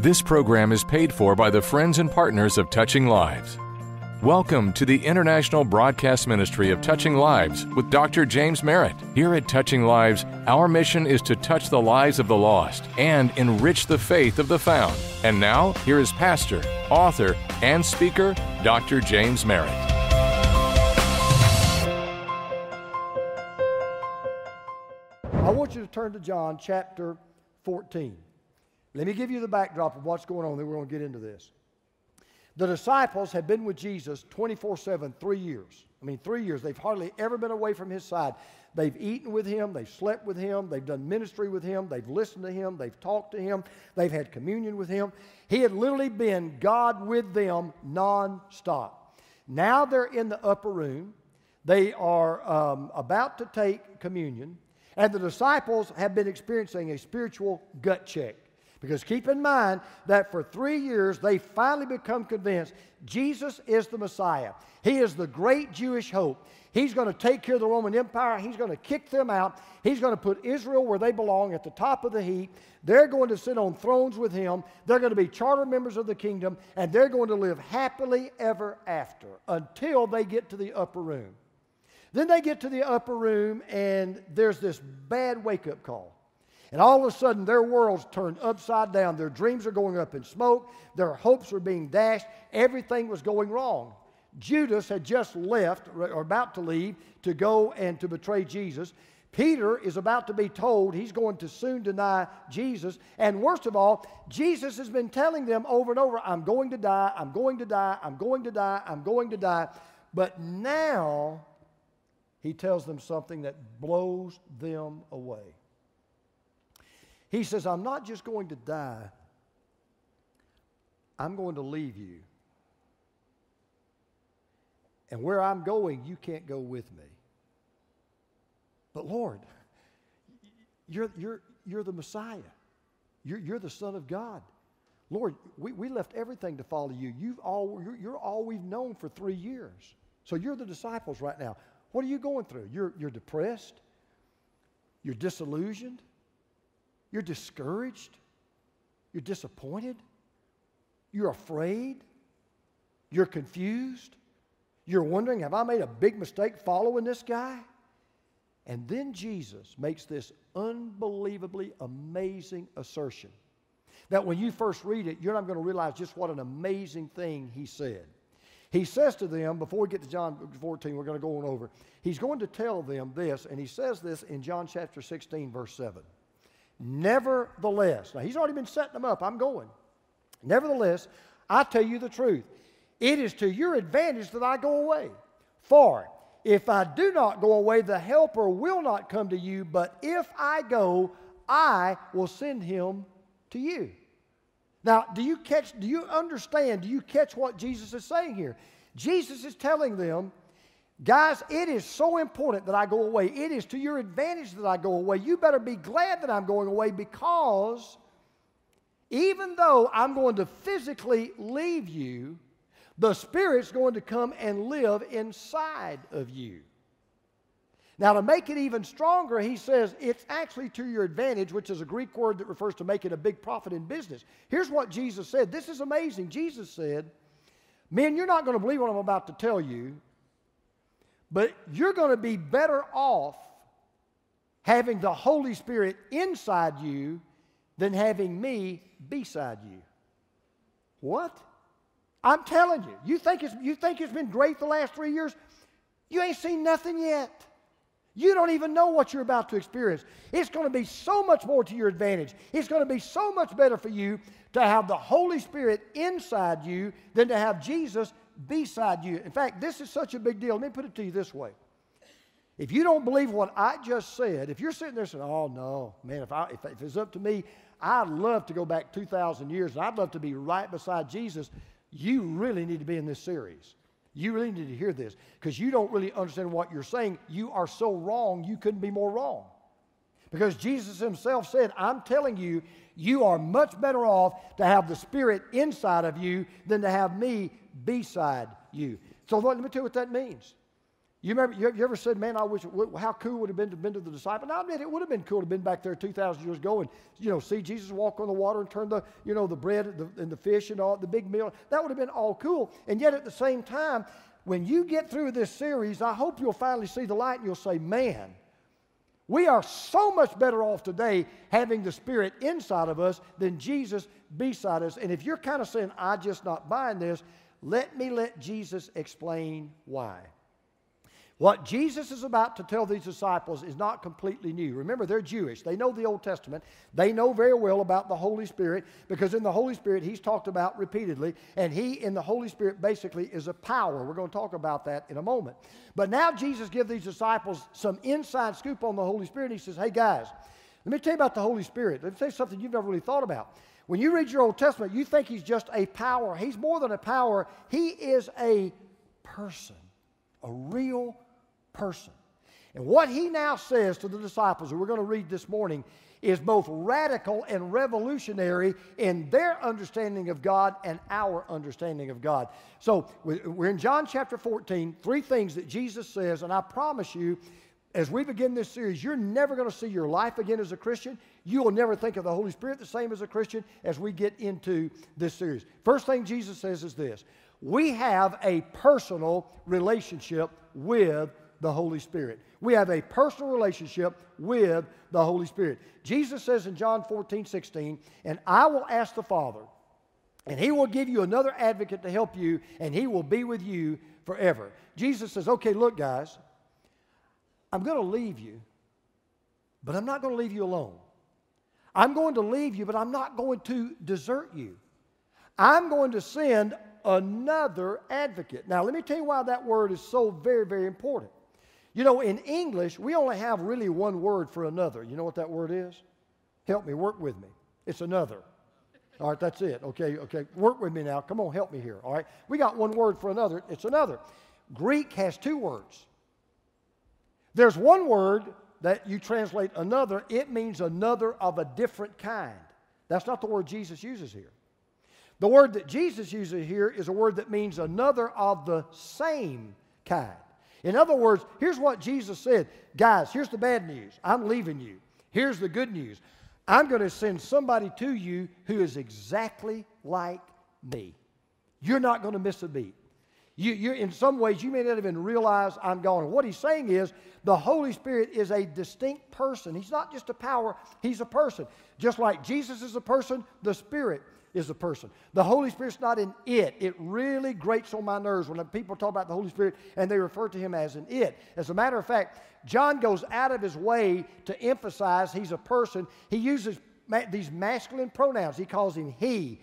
This program is paid for by the friends and partners of Touching Lives. Welcome to the International Broadcast Ministry of Touching Lives with Dr. James Merritt. Here at Touching Lives, our mission is to touch the lives of the lost and enrich the faith of the found. And now, here is pastor, author, and speaker, Dr. James Merritt. I want you to turn to John chapter 14. Let me give you the backdrop of what's going on, then we're going to get into this. The disciples have been with Jesus 24/7, 3 years. 3 years. They've hardly ever been away from his side. They've eaten with him. They've slept with him. They've done ministry with him. They've listened to him. They've talked to him. They've had communion with him. He had literally been God with them nonstop. Now they're in the upper room. They are about to take communion. And the disciples have been experiencing a spiritual gut check. Because keep in mind that for 3 years, they finally become convinced Jesus is the Messiah. He is the great Jewish hope. He's going to take care of the Roman Empire. He's going to kick them out. He's going to put Israel where they belong at the top of the heap. They're going to sit on thrones with him. They're going to be charter members of the kingdom. And they're going to live happily ever after until they get to the upper room. Then they get to the upper room and there's this bad wake-up call. And all of a sudden, their world's turned upside down. Their dreams are going up in smoke. Their hopes are being dashed. Everything was going wrong. Judas had just left, or about to leave, to go and to betray Jesus. Peter is about to be told he's going to soon deny Jesus. And worst of all, Jesus has been telling them over and over, I'm going to die, I'm going to die, I'm going to die, I'm going to die. But now, he tells them something that blows them away. He says, I'm not just going to die, I'm going to leave you. And where I'm going, you can't go with me. But Lord, you're the Messiah. You're the Son of God. Lord, we left everything to follow you. You're all we've known for 3 years. So you're the disciples right now. What are you going through? You're depressed. You're disillusioned. You're discouraged. You're disappointed. You're afraid. You're confused. You're wondering, have I made a big mistake following this guy? And then Jesus makes this unbelievably amazing assertion that when you first read it, you're not going to realize just what an amazing thing he said. He says to them, before we get to John 14, we're going to go on over. He's going to tell them this, and he says this in John chapter 16, verse 7. Nevertheless, now he's already been setting them up, I'm going. Nevertheless, I tell you the truth. It is to your advantage that I go away. For if I do not go away, the Helper will not come to you, but if I go, I will send him to you. Now, do you understand, do you catch what Jesus is saying here? Jesus is telling them, guys, it is so important that I go away. It is to your advantage that I go away. You better be glad that I'm going away, because even though I'm going to physically leave you, the Spirit's going to come and live inside of you. Now, to make it even stronger, he says it's actually to your advantage, which is a Greek word that refers to making a big profit in business. Here's what Jesus said. This is amazing. Jesus said, men, you're not going to believe what I'm about to tell you, but you're going to be better off having the Holy Spirit inside you than having me beside you. What? I'm telling you, you think it's been great the last 3 years? You ain't seen nothing yet. You don't even know what you're about to experience. It's going to be so much more to your advantage. It's going to be so much better for you to have the Holy Spirit inside you than to have Jesus beside you. In fact, this is such a big deal. Let me put it to you this way. If you don't believe what I just said, if you're sitting there saying, oh no, man, if it's up to me, I'd love to go back 2,000 years and I'd love to be right beside Jesus, you really need to be in this series. You really need to hear this, because you don't really understand what you're saying. You are so wrong, you couldn't be more wrong. Because Jesus himself said, I'm telling you, you are much better off to have the Spirit inside of you than to have me beside you. So let me tell you what that means. You remember, you ever said, man, I wish, how cool would it have been to the disciples? Now, I admit, it would have been cool to have been back there 2,000 years ago and, see Jesus walk on the water and turn the bread and the fish and all, the big meal. That would have been all cool. And yet at the same time, when you get through this series, I hope you'll finally see the light and you'll say, man, we are so much better off today having the Spirit inside of us than Jesus beside us. And if you're kind of saying, I'm just not buying this, let Jesus explain why. What Jesus is about to tell these disciples is not completely new. Remember, they're Jewish. They know the Old Testament. They know very well about the Holy Spirit because in the Holy Spirit, He's talked about repeatedly, and He in the Holy Spirit basically is a power. We're going to talk about that in a moment. But now Jesus gives these disciples some inside scoop on the Holy Spirit. He says, hey guys, let me tell you about the Holy Spirit. Let me tell you something you've never really thought about. When you read your Old Testament, you think He's just a power. He's more than a power. He is a person, a real person. And what He now says to the disciples, that we're going to read this morning, is both radical and revolutionary in their understanding of God and our understanding of God. So we're in John chapter 14, 3 things that Jesus says, and I promise you, as we begin this series, you're never going to see your life again as a Christian. You will never think of the Holy Spirit the same as a Christian as we get into this series. First thing Jesus says is this: we have a personal relationship with the Holy Spirit. We have a personal relationship with the Holy Spirit. Jesus says in John 14:16, and I will ask the Father, and He will give you another advocate to help you, and He will be with you forever. Jesus says, okay, look guys, I'm going to leave you, but I'm not going to leave you alone. I'm going to leave you, but I'm not going to desert you. I'm going to send another advocate. Now, let me tell you why that word is so very, very important. In English, we only have really one word for another. You know what that word is? Help me, work with me. It's another. All right, that's it. Okay, work with me now. Come on, help me here. All right, we got one word for another. It's another. Greek has 2 words. There's one word that you translate another. It means another of a different kind. That's not the word Jesus uses here. The word that Jesus uses here is a word that means another of the same kind. In other words, here's what Jesus said. Guys, here's the bad news. I'm leaving you. Here's the good news. I'm going to send somebody to you who is exactly like me. You're not going to miss a beat. You're in some ways, you may not even realize I'm gone. And what He's saying is the Holy Spirit is a distinct person. He's not just a power. He's a person. Just like Jesus is a person, the Spirit is a person. The Holy Spirit's not an it. It really grates on my nerves when people talk about the Holy Spirit and they refer to Him as an it. As a matter of fact, John goes out of his way to emphasize He's a person. He uses these masculine pronouns. He calls Him he.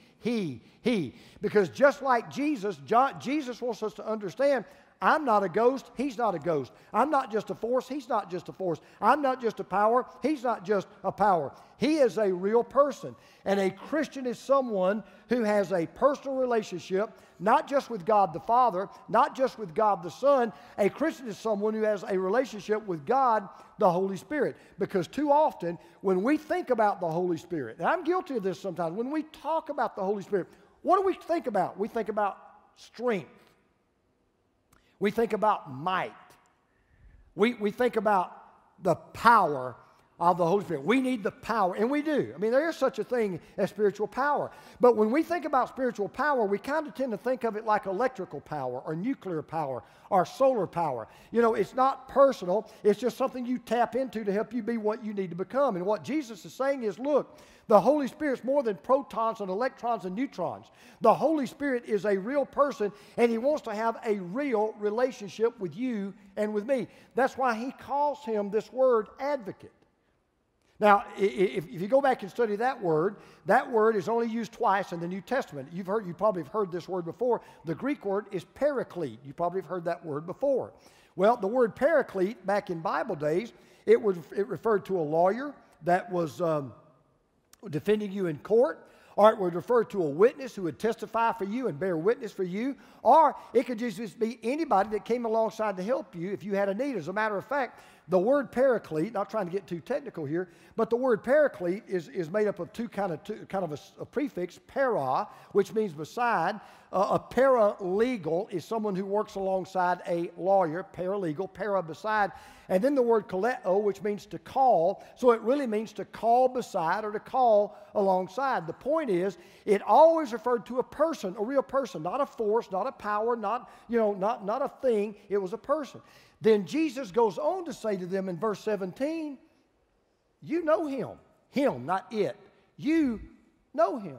Because just like Jesus, Jesus wants us to understand, I'm not a ghost, He's not a ghost. I'm not just a force, He's not just a force. I'm not just a power, He's not just a power. He is a real person. And a Christian is someone who has a personal relationship, not just with God the Father, not just with God the Son. A Christian is someone who has a relationship with God the Holy Spirit. Because too often, when we think about the Holy Spirit, and I'm guilty of this sometimes, when we talk about the Holy Spirit, what do we think about? We think about strength. We think about might. We think about the power of the Holy Spirit. We need the power, and we do. I mean, there is such a thing as spiritual power. But when we think about spiritual power, we kind of tend to think of it like electrical power or nuclear power or solar power. It's not personal. It's just something you tap into to help you be what you need to become. And what Jesus is saying is, look, the Holy Spirit's more than protons and electrons and neutrons. The Holy Spirit is a real person, and He wants to have a real relationship with you and with me. That's why He calls Him this word advocate. Now, if you go back and study that word is only used twice in the New Testament. You probably have heard this word before. The Greek word is paraclete. You probably have heard that word before. Well, the word paraclete, back in Bible days, it referred to a lawyer that was defending you in court, or it would refer to a witness who would testify for you and bear witness for you, or it could just be anybody that came alongside to help you if you had a need. As a matter of fact, The word paraclete, not trying to get too technical here, but the word paraclete is made up of two kind of a prefix, para, which means beside. A paralegal is someone who works alongside a lawyer, paralegal, para beside. And then the word kaleo, which means to call. So it really means to call beside or to call alongside. The point is, it always referred to a person, a real person, not a force, not a power, not a thing. It was a person. Then Jesus goes on to say to them in verse 17, you know him. Him, not it. You know him.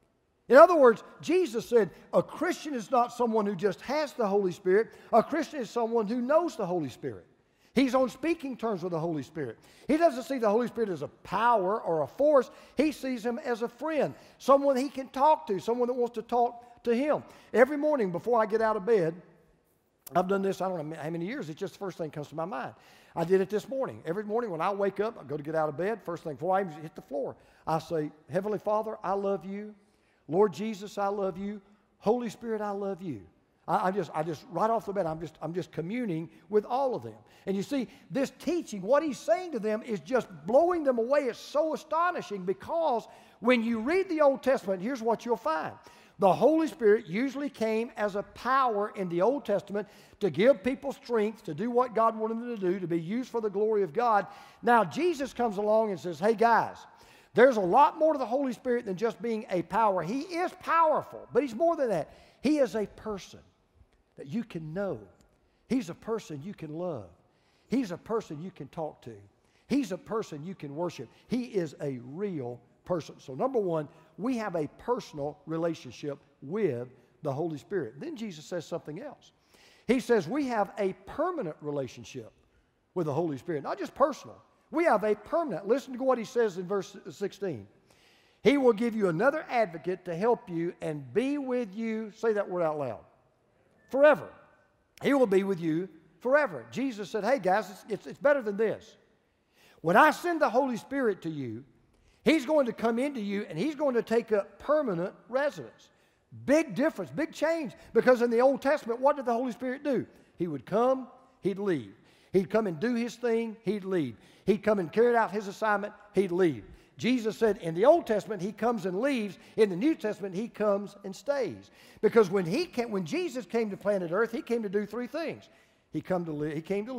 In other words, Jesus said a Christian is not someone who just has the Holy Spirit. A Christian is someone who knows the Holy Spirit. He's on speaking terms with the Holy Spirit. He doesn't see the Holy Spirit as a power or a force. He sees him as a friend, someone he can talk to, someone that wants to talk to him. Every morning before I get out of bed, I've done this, I don't know how many years, it's just the first thing that comes to my mind. I did it this morning. Every morning when I wake up, I go to get out of bed, first thing before I even hit the floor, I say, Heavenly Father, I love you. Lord Jesus, I love you. Holy Spirit, I love you. I just right off the bat, I'm just communing with all of them. And you see, this teaching, what he's saying to them is just blowing them away. It's so astonishing because when you read the Old Testament, here's what you'll find. The Holy Spirit usually came as a power in the Old Testament to give people strength to do what God wanted them to do, to be used for the glory of God. Now, Jesus comes along and says, hey guys, there's a lot more to the Holy Spirit than just being a power. He is powerful, but he's more than that. He is a person that you can know. He's a person you can love. He's a person you can talk to. He's a person you can worship. He is a real person. So number one, we have a personal relationship with the Holy Spirit. Then Jesus says something else. He says we have a permanent relationship with the Holy Spirit, not just personal. We have a permanent. Listen to what he says in verse 16. He will give you another advocate to help you and be with you, say that word out loud, forever. He will be with you forever. Jesus said, hey guys, it's better than this. When I send the Holy Spirit to you, he's going to come into you and he's going to take up permanent residence. Big difference, big change. Because in the Old Testament, what did the Holy Spirit do? He would come, he'd leave. He'd come and do his thing, he'd leave. He'd come and carry out his assignment, he'd leave. Jesus said in the Old Testament, he comes and leaves. In the New Testament, he comes and stays. Because when Jesus came to planet Earth, he came to do three things. He came to live,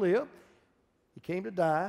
he came to die,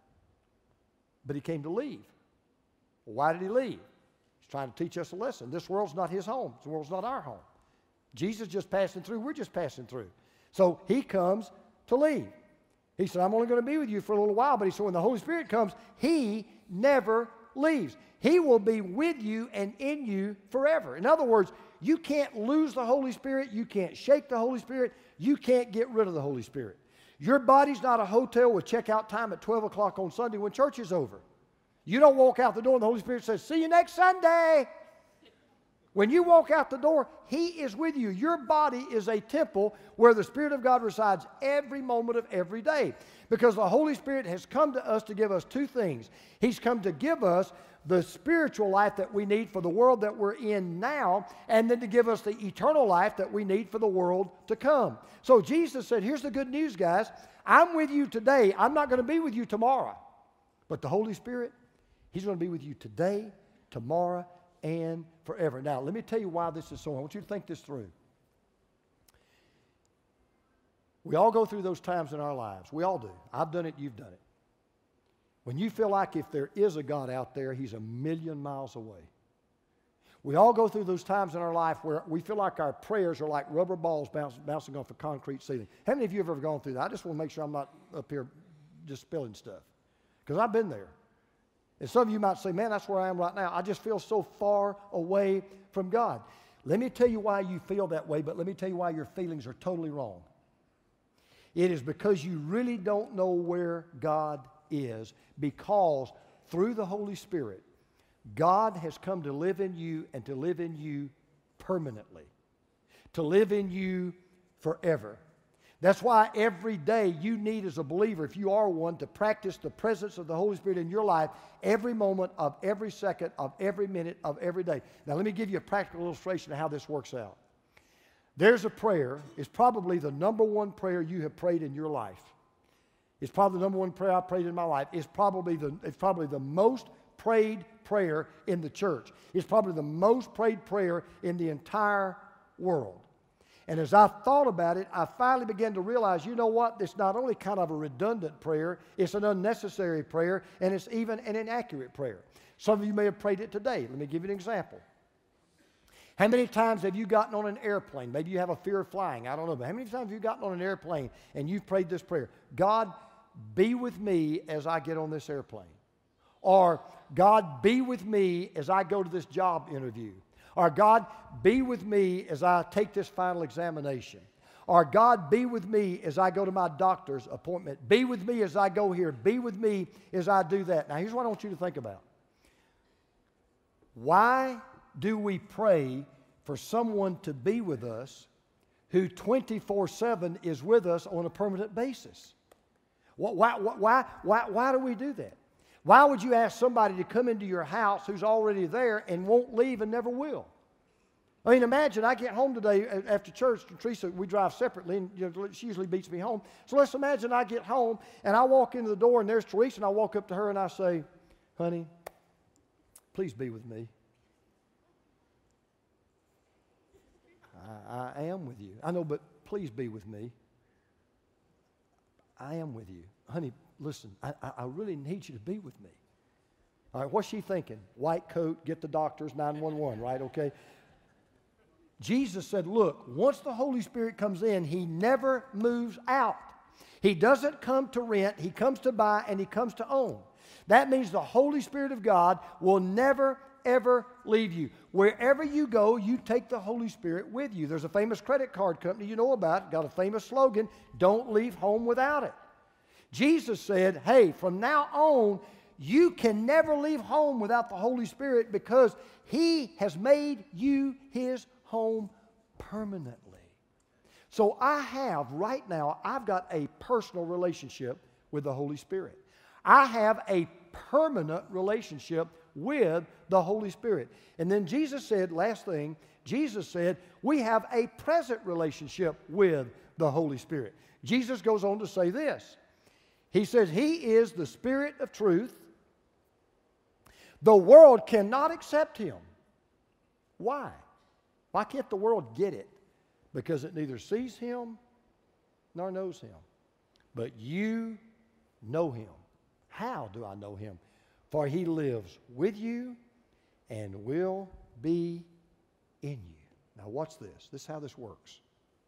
but he came to leave. Well, why did he leave? He's trying to teach us a lesson. This world's not his home. This world's not our home. Jesus just passing through. We're just passing through. So he comes to leave. He said, I'm only going to be with you for a little while. But he said, when the Holy Spirit comes, he never leaves. He will be with you and in you forever. In other words, you can't lose the Holy Spirit. You can't shake the Holy Spirit. You can't get rid of the Holy Spirit. Your body's not a hotel with checkout time at 12 o'clock on Sunday when church is over. You don't walk out the door and the Holy Spirit says, see you next Sunday. When you walk out the door, he is with you. Your body is a temple where the Spirit of God resides every moment of every day. Because the Holy Spirit has come to us to give us two things. He's come to give us the spiritual life that we need for the world that we're in now, and then to give us the eternal life that we need for the world to come. So Jesus said, here's the good news, guys. I'm with you today. I'm not going to be with you tomorrow. But the Holy Spirit, he's going to be with you today, tomorrow, and forever. Now, let me tell you why this is so. I want you to think this through. We all go through those times in our lives. We all do. I've done it. You've done it. When you feel like if there is a God out there, he's a million miles away. We all go through those times in our life where we feel like our prayers are like rubber balls bouncing off a concrete ceiling. How many of you have ever gone through that? I just want to make sure I'm not up here just spilling stuff. Because I've been there. And some of you might say, man, that's where I am right now. I just feel so far away from God. Let me tell you why you feel that way, but let me tell you why your feelings are totally wrong. It is because you really don't know where God is, because through the Holy Spirit, God has come to live in you and to live in you permanently, to live in you forever. That's why every day you need, as a believer, if you are one, to practice the presence of the Holy Spirit in your life every moment of every second of every minute of every day. Now, let me give you a practical illustration of how this works out. There's a prayer. It's probably the number one prayer you have prayed in your life. It's probably the number one prayer I prayed in my life. It's probably the most prayed prayer in the church. It's probably the most prayed prayer in the entire world. And as I thought about it, I finally began to realize, you know what? It's not only kind of a redundant prayer, it's an unnecessary prayer, and it's even an inaccurate prayer. Some of you may have prayed it today. Let me give you an example. How many times have you gotten on an airplane? Maybe you have a fear of flying. I don't know. But how many times have you gotten on an airplane and you've prayed this prayer? God, be with me as I get on this airplane. Or, God, be with me as I go to this job interview. Or, God, be with me as I take this final examination. Or, God, be with me as I go to my doctor's appointment. Be with me as I go here. Be with me as I do that. Now, here's what I want you to think about. Why do we pray for someone to be with us who 24/7 is with us on a permanent basis? Why do we do that? Why would you ask somebody to come into your house who's already there and won't leave and never will? I mean, imagine I get home today after church. Teresa, we drive separately, and she usually beats me home. So let's imagine I get home and I walk into the door and there's Teresa, and I walk up to her and I say, honey, please be with me. I am with you. I know, but please be with me. I am with you. Honey, listen, I really need you to be with me. All right, what's she thinking? White coat, get the doctors, 911, right? Okay. Jesus said, look, once the Holy Spirit comes in, He never moves out. He doesn't come to rent. He comes to buy, and He comes to own. That means the Holy Spirit of God will never, ever leave you. Wherever you go, you take the Holy Spirit with you. There's a famous credit card company you know about, got a famous slogan, don't leave home without it. Jesus said, hey, from now on, you can never leave home without the Holy Spirit because He has made you His home permanently. So right now, I've got a personal relationship with the Holy Spirit. I have a permanent relationship with the Holy Spirit. And then Jesus said, last thing, Jesus said, we have a present relationship with the Holy Spirit. Jesus goes on to say this. He says, He is the Spirit of truth. The world cannot accept Him. Why? Why can't the world get it? Because it neither sees Him nor knows Him. But you know Him. How do I know Him? For He lives with you and will be in you. Now watch this. This is how this works.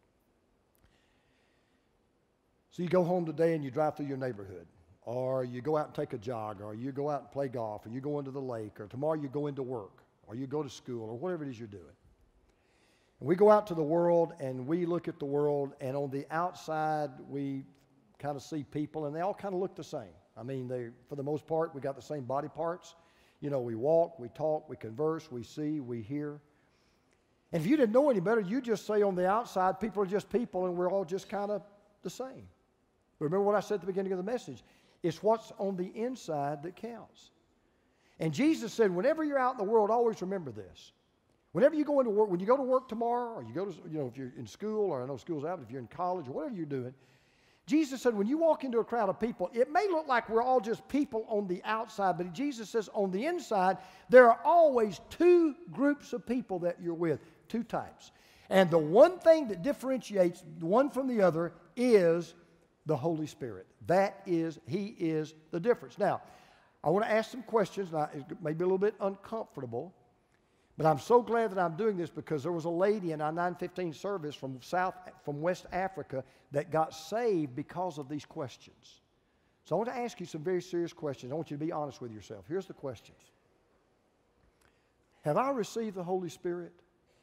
So you go home today and you drive through your neighborhood, or you go out and take a jog, or you go out and play golf, or you go into the lake, or tomorrow you go into work, or you go to school, or whatever it is you're doing. And we go out to the world and we look at the world, and on the outside we kind of see people, and they all kind of look the same. I mean, for the most part, we got the same body parts. You know, we walk, we talk, we converse, we see, we hear. And if you didn't know any better, you'd just say on the outside, people are just people, and we're all just kind of the same. Remember what I said at the beginning of the message. It's what's on the inside that counts. And Jesus said, whenever you're out in the world, always remember this. Whenever you go into work, when you go to work tomorrow, or you go to, if you're in school, or I know school's out, if you're in college, or whatever you're doing, Jesus said, when you walk into a crowd of people, it may look like we're all just people on the outside, but Jesus says on the inside, there are always two groups of people that you're with, two types. And the one thing that differentiates one from the other is the Holy Spirit. He is the difference. Now, I want to ask some questions. Now, it may be a little bit uncomfortable, but I'm so glad that I'm doing this because there was a lady in our 9:15 service from West Africa that got saved because of these questions. So I want to ask you some very serious questions. I want you to be honest with yourself. Here's the questions. Have I received the Holy Spirit?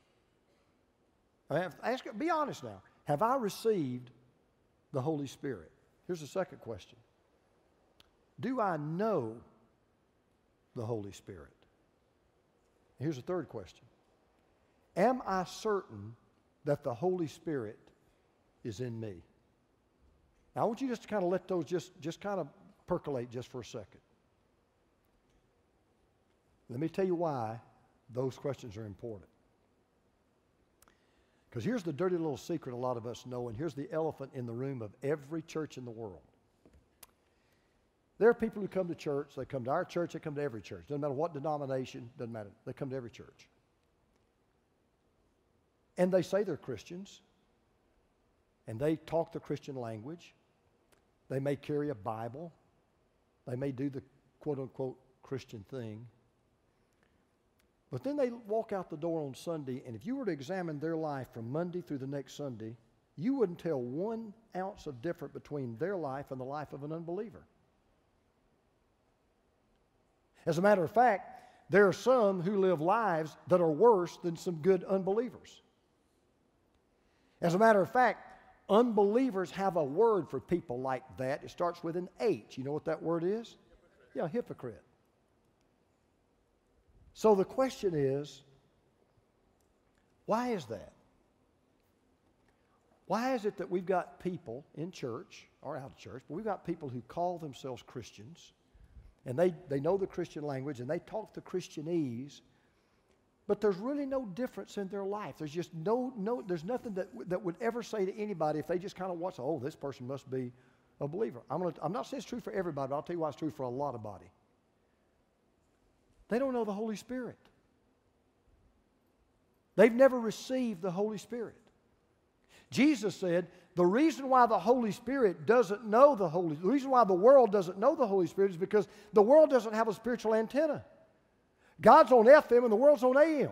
Be honest now. Have I received the Holy Spirit? Here's the second question. Do I know the Holy Spirit? Here's the third question. Am I certain that the Holy Spirit is in me? Now, I want you just to kind of let those just kind of percolate just for a second. Let me tell you why those questions are important. Because here's the dirty little secret a lot of us know, and here's the elephant in the room of every church in the world. There are people who come to church. They come to our church. They come to every church. Doesn't matter what denomination. Doesn't matter. They come to every church. And they say they're Christians. And they talk the Christian language. They may carry a Bible. They may do the quote-unquote Christian thing. But then they walk out the door on Sunday, and if you were to examine their life from Monday through the next Sunday, you wouldn't tell 1 ounce of difference between their life and the life of an unbeliever. As a matter of fact, there are some who live lives that are worse than some good unbelievers. As a matter of fact, unbelievers have a word for people like that. It starts with an H. You know what that word is? Yeah, hypocrite. So the question is, why is that? Why is it that we've got people in church, or out of church, but we've got people who call themselves Christians, and they know the Christian language, and they talk the Christianese, but there's really no difference in their life. There's just there's nothing that would ever say to anybody if they just kind of watch, oh, this person must be a believer. I'm not saying it's true for everybody, but I'll tell you why it's true for a lot of body. They don't know the Holy Spirit. They've never received the Holy Spirit. Jesus said, the reason why the Holy Spirit doesn't know the reason why the world doesn't know the Holy Spirit is because the world doesn't have a spiritual antenna. God's on FM and the world's on AM.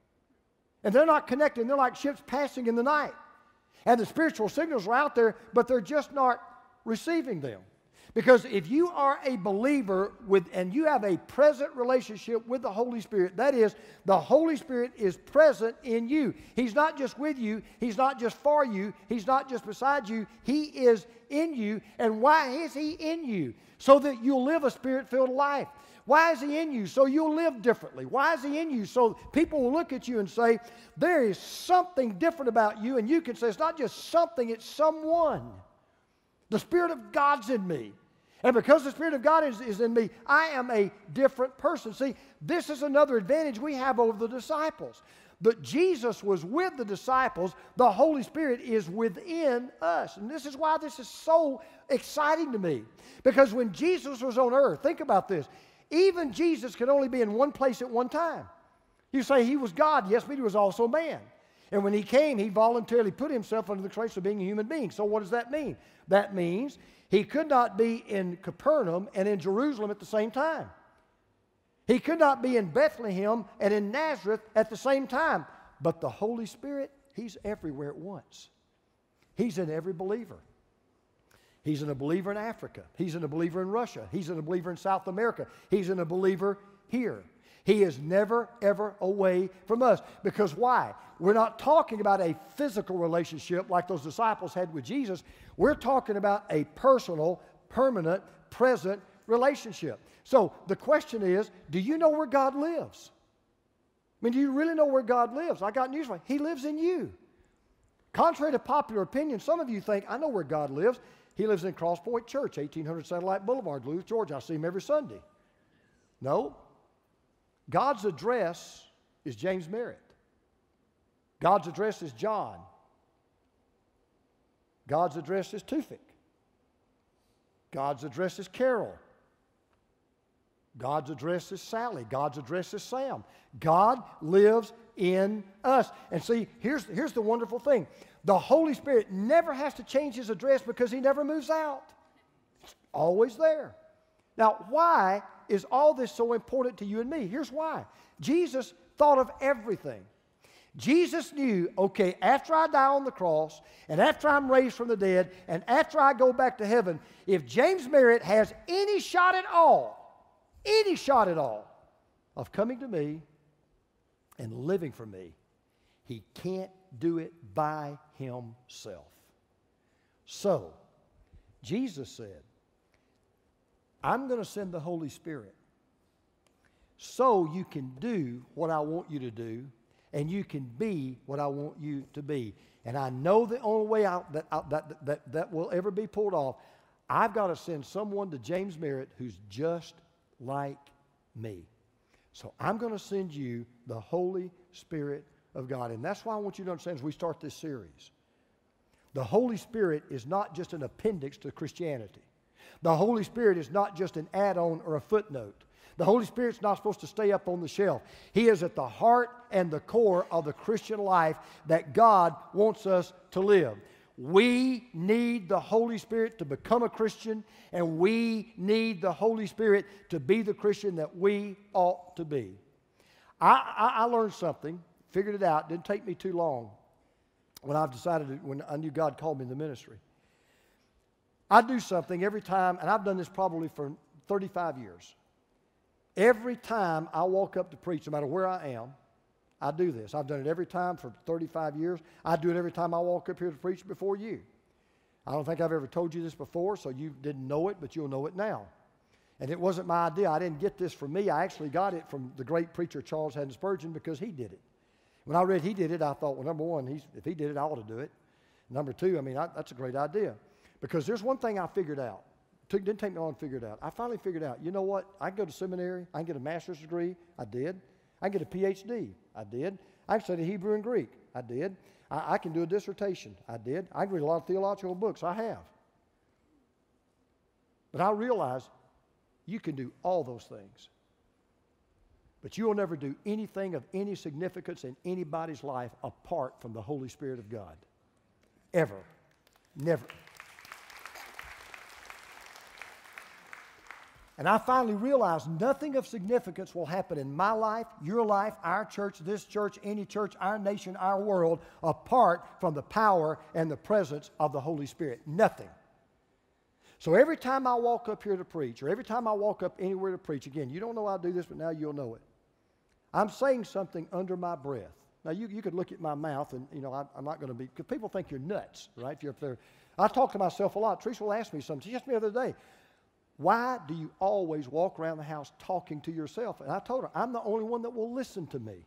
And they're not connected. They're like ships passing in the night. And the spiritual signals are out there, but they're just not receiving them. Because if you are a believer and you have a present relationship with the Holy Spirit, that is, the Holy Spirit is present in you. He's not just with you. He's not just for you. He's not just beside you. He is in you. And why is He in you? So that you'll live a Spirit-filled life. Why is He in you? So you'll live differently. Why is He in you? So people will look at you and say, there is something different about you. And you can say, it's not just something, it's someone. The Spirit of God's in me. And because the Spirit of God is in me, I am a different person. See, this is another advantage we have over the disciples. But Jesus was with the disciples. The Holy Spirit is within us. And this is why this is so exciting to me. Because when Jesus was on earth, think about this. Even Jesus could only be in one place at one time. You say He was God. Yes, but He was also man. And when He came, He voluntarily put Himself under the grace of being a human being. So what does that mean? That means He could not be in Capernaum and in Jerusalem at the same time. He could not be in Bethlehem and in Nazareth at the same time. But the Holy Spirit, He's everywhere at once. He's in every believer. He's in a believer in Africa. He's in a believer in Russia. He's in a believer in South America. He's in a believer here. He is never, ever away from us. Because why? We're not talking about a physical relationship like those disciples had with Jesus. We're talking about a personal, permanent, present relationship. So the question is, do you know where God lives? I mean, do you really know where God lives? I got news for you. He lives in you. Contrary to popular opinion, some of you think, I know where God lives. He lives in Cross Point Church, 1800 Satellite Boulevard, Duluth, Georgia. I see Him every Sunday. No. God's address is James Merritt. God's address is John. God's address is Tufik. God's address is Carol. God's address is Sally. God's address is Sam. God lives in us. And see, here's the wonderful thing. The Holy Spirit never has to change His address because He never moves out. It's always there. Now, why is all this so important to you and me? Here's why. Jesus thought of everything. Jesus knew, okay, after I die on the cross, and after I'm raised from the dead, and after I go back to heaven, if James Merritt has any shot at all of coming to me and living for me, he can't do it by himself. So, Jesus said, I'm going to send the Holy Spirit so you can do what I want you to do, and you can be what I want you to be. And I know the only way that will ever be pulled off, I've got to send someone to James Merritt who's just like me. So I'm going to send you the Holy Spirit of God. And that's why I want you to understand as we start this series. The Holy Spirit is not just an appendix to Christianity. The Holy Spirit is not just an add-on or a footnote. The Holy Spirit's not supposed to stay up on the shelf. He is at the heart and the core of the Christian life that God wants us to live. We need the Holy Spirit to become a Christian, and we need the Holy Spirit to be the Christian that we ought to be. I learned something, figured it out. Didn't take me too long when I knew God called me in the ministry. I do something every time, and I've done this probably for 35 years. Every time I walk up to preach, no matter where I am, I do this. I've done it every time for 35 years. I do it every time I walk up here to preach before you. I don't think I've ever told you this before, so you didn't know it, but you'll know it now. And it wasn't my idea. I didn't get this from me. I actually got it from the great preacher Charles Haddon Spurgeon because he did it. When I read he did it, I thought, well, number one, if he did it, I ought to do it. Number two, that's a great idea. Because there's one thing I figured out. It didn't take me long to figure it out. I finally figured out, you know what? I can go to seminary. I can get a master's degree. I did. I can get a PhD. I did. I can study Hebrew and Greek. I did. I can do a dissertation. I did. I can read a lot of theological books. I have. But I realized you can do all those things. But you will never do anything of any significance in anybody's life apart from the Holy Spirit of God. Ever. Never. And I finally realized nothing of significance will happen in my life, your life, our church, this church, any church, our nation, our world, apart from the power and the presence of the Holy Spirit. Nothing. So every time I walk up here to preach, or every time I walk up anywhere to preach, again, you don't know how I do this, but now you'll know it. I'm saying something under my breath. Now, you could look at my mouth, and, I'm not going to be, because people think you're nuts, right? If you're up there. I talk to myself a lot. Teresa will ask me something. She asked me the other day, why do you always walk around the house talking to yourself? And I told her, I'm the only one that will listen to me.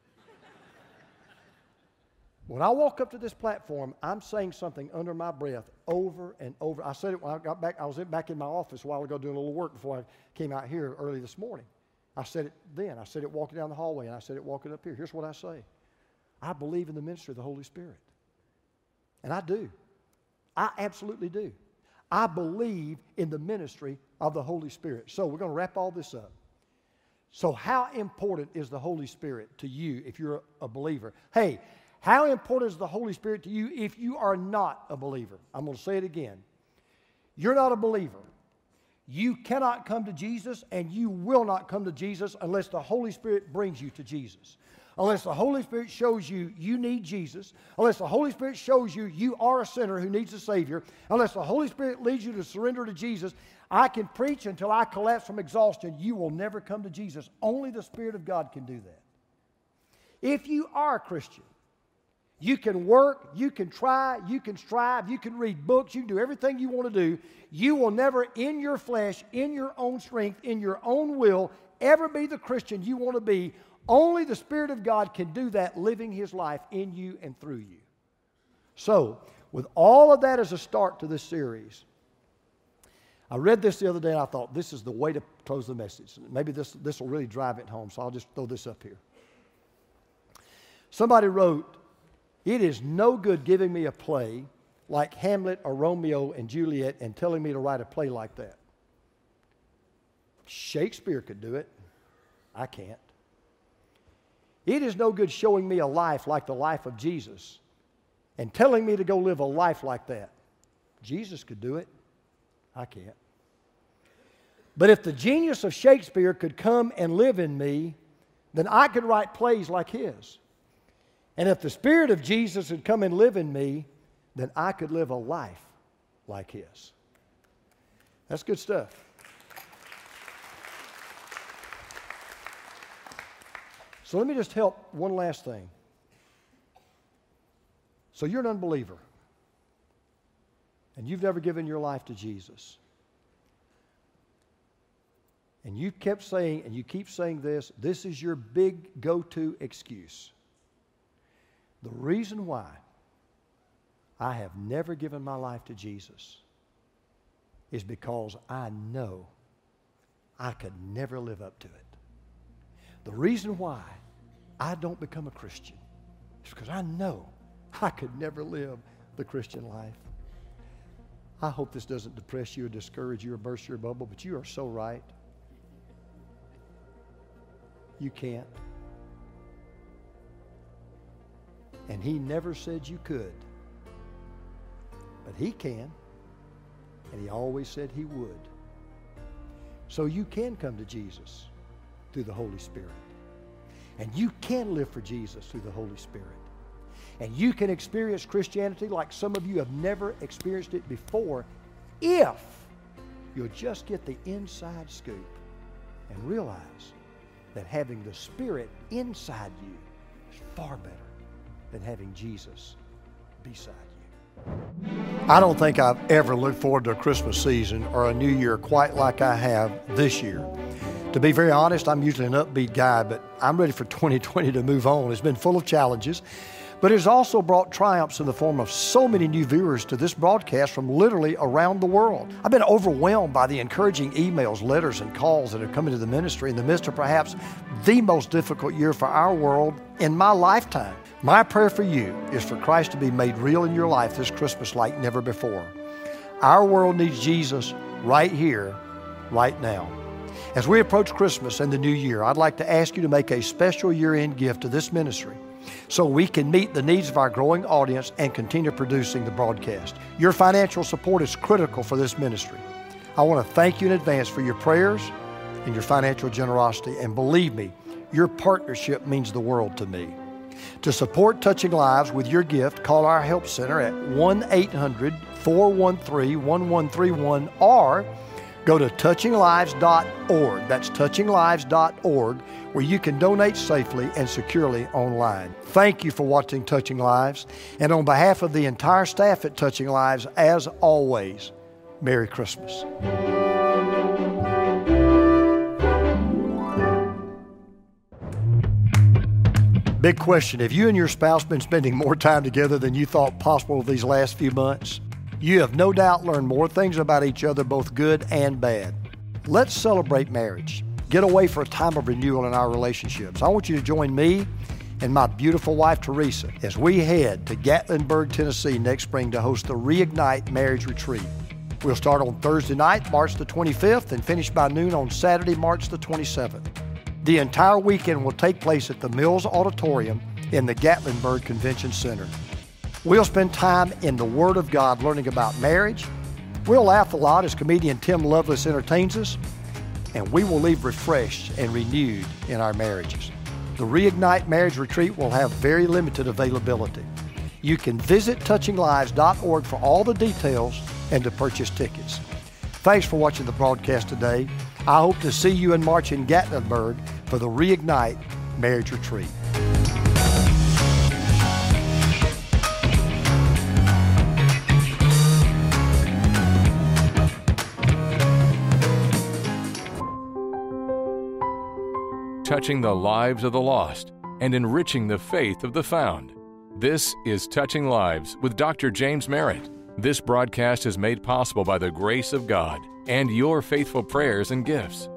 When I walk up to this platform, I'm saying something under my breath over and over. I said it when I got back. I was back in my office a while ago doing a little work before I came out here early this morning. I said it then. I said it walking down the hallway, and I said it walking up here. Here's what I say. I believe in the ministry of the Holy Spirit. And I do. I absolutely do. I believe in the ministry of the Holy Spirit. So we're going to wrap all this up. So how important is the Holy Spirit to you if you're a believer? Hey, how important is the Holy Spirit to you if you are not a believer? I'm going to say it again. You're not a believer. You cannot come to Jesus, and you will not come to Jesus unless the Holy Spirit brings you to Jesus. Unless the Holy Spirit shows you you need Jesus, unless the Holy Spirit shows you you are a sinner who needs a Savior, unless the Holy Spirit leads you to surrender to Jesus, I can preach until I collapse from exhaustion. You will never come to Jesus. Only the Spirit of God can do that. If you are a Christian, you can work, you can try, you can strive, you can read books, you can do everything you want to do. You will never, in your flesh, in your own strength, in your own will, ever be the Christian you want to be. Only the Spirit of God can do that, living His life in you and through you. So, with all of that as a start to this series, I read this the other day and I thought, this is the way to close the message. Maybe this will really drive it home, so I'll just throw this up here. Somebody wrote, it is no good giving me a play like Hamlet or Romeo and Juliet and telling me to write a play like that. Shakespeare could do it. I can't. It is no good showing me a life like the life of Jesus and telling me to go live a life like that. Jesus could do it. I can't. But if the genius of Shakespeare could come and live in me, then I could write plays like his. And if the Spirit of Jesus had come and live in me, then I could live a life like his. That's good stuff. So let me just help one last thing. So you're an unbeliever, and you've never given your life to Jesus. And you kept saying, and you keep saying this is your big go-to excuse. The reason why I have never given my life to Jesus is because I know I could never live up to it. The reason why I don't become a Christian is because I know I could never live the Christian life. I hope this doesn't depress you or discourage you or burst your bubble, but you are so right. You can't. And He never said you could. But He can. And He always said He would. So you can come to Jesus through the Holy Spirit. And you can live for Jesus through the Holy Spirit. And you can experience Christianity like some of you have never experienced it before if you'll just get the inside scoop and realize that having the Spirit inside you is far better than having Jesus beside you. I don't think I've ever looked forward to a Christmas season or a New Year quite like I have this year. To be very honest, I'm usually an upbeat guy, but I'm ready for 2020 to move on. It's been full of challenges, but it's also brought triumphs in the form of so many new viewers to this broadcast from literally around the world. I've been overwhelmed by the encouraging emails, letters, and calls that have come into the ministry in the midst of perhaps the most difficult year for our world in my lifetime. My prayer for you is for Christ to be made real in your life this Christmas like never before. Our world needs Jesus right here, right now. As we approach Christmas and the new year, I'd like to ask you to make a special year-end gift to this ministry so we can meet the needs of our growing audience and continue producing the broadcast. Your financial support is critical for this ministry. I want to thank you in advance for your prayers and your financial generosity, and believe me, your partnership means the world to me. To support Touching Lives with your gift, call our help center at 1-800-413-1131 or go to touchinglives.org. That's touchinglives.org, where you can donate safely and securely online. Thank you for watching Touching Lives. And on behalf of the entire staff at Touching Lives, as always, Merry Christmas. Big question. Have you and your spouse been spending more time together than you thought possible these last few months? You have no doubt learned more things about each other, both good and bad. Let's celebrate marriage. Get away for a time of renewal in our relationships. I want you to join me and my beautiful wife, Teresa, as we head to Gatlinburg, Tennessee next spring to host the Reignite Marriage Retreat. We'll start on Thursday night, March the 25th, and finish by noon on Saturday, March the 27th. The entire weekend will take place at the Mills Auditorium in the Gatlinburg Convention Center. We'll spend time in the Word of God learning about marriage. We'll laugh a lot as comedian Tim Lovelace entertains us, and we will leave refreshed and renewed in our marriages. The Reignite Marriage Retreat will have very limited availability. You can visit touchinglives.org for all the details and to purchase tickets. Thanks for watching the broadcast today. I hope to see you in March in Gatlinburg for the Reignite Marriage Retreat. Touching the lives of the lost and enriching the faith of the found. This is Touching Lives with Dr. James Merritt. This broadcast is made possible by the grace of God and your faithful prayers and gifts.